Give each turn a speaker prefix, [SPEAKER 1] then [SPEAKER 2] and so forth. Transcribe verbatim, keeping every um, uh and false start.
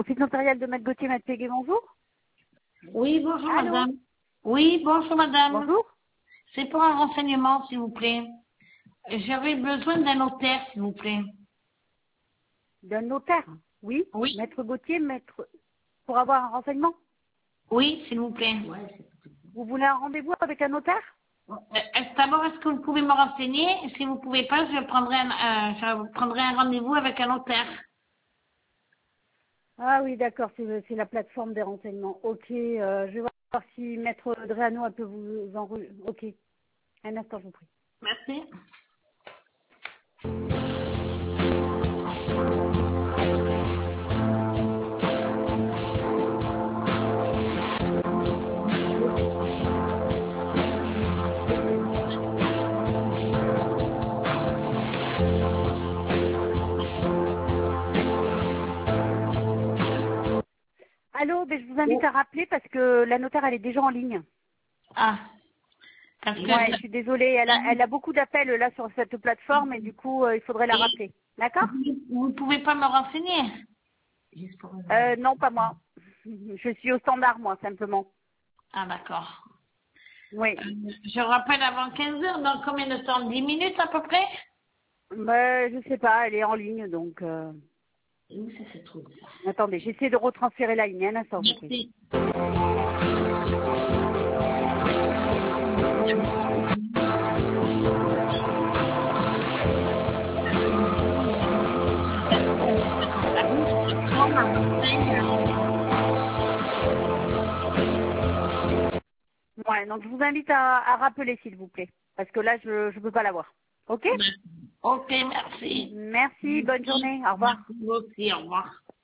[SPEAKER 1] Office notarial de Maître Gauthier, Maître Pégué, bonjour.
[SPEAKER 2] Oui, bonjour
[SPEAKER 1] Allô.
[SPEAKER 2] madame. Oui, bonjour madame.
[SPEAKER 1] Bonjour.
[SPEAKER 2] C'est pour un renseignement, s'il vous plaît. J'avais besoin d'un notaire, s'il vous plaît.
[SPEAKER 1] D'un notaire. Oui.
[SPEAKER 2] Oui.
[SPEAKER 1] Maître Gauthier, maître, pour avoir un renseignement.
[SPEAKER 2] Oui, s'il vous plaît.
[SPEAKER 1] Vous voulez un rendez-vous avec un notaire?
[SPEAKER 2] Euh, est-ce- D'abord, est-ce que vous pouvez me renseigner? Si vous ne pouvez pas, je prendrai un, euh, je prendrai un rendez-vous avec un notaire.
[SPEAKER 1] Ah oui, d'accord, c'est c'est la plateforme des renseignements. Ok, euh, je vais voir si Maître Dréano elle peut vous en... Ok, un instant, je vous prie.
[SPEAKER 2] Merci.
[SPEAKER 1] Allô, ben, je vous invite à rappeler parce que la notaire, elle est déjà en ligne.
[SPEAKER 2] Ah, parce que...
[SPEAKER 1] Ouais, je suis désolée, elle a, elle a beaucoup d'appels là sur cette plateforme et du coup, euh, il faudrait la
[SPEAKER 2] Et
[SPEAKER 1] rappeler. D'accord?
[SPEAKER 2] vous ne pouvez pas me renseigner?
[SPEAKER 1] euh, Non, pas moi. Je suis au standard, moi, simplement.
[SPEAKER 2] Ah, d'accord.
[SPEAKER 1] Oui.
[SPEAKER 2] Euh, je rappelle avant quinze heures, dans combien de temps? dix minutes à peu près?
[SPEAKER 1] Mais je sais pas, elle est en ligne, donc... euh,
[SPEAKER 2] Et où ça se trouve, ça?
[SPEAKER 1] Attendez, j'essaie de retransférer la ligne. Un instant, je vous prie.
[SPEAKER 2] Merci.
[SPEAKER 1] Ouais, donc je vous invite à, à rappeler, s'il vous plaît. Parce que là, je ne peux pas l'avoir. Ok?
[SPEAKER 2] Ok, merci.
[SPEAKER 1] Merci, bonne journée. Au revoir.
[SPEAKER 2] Merci vous aussi, au revoir.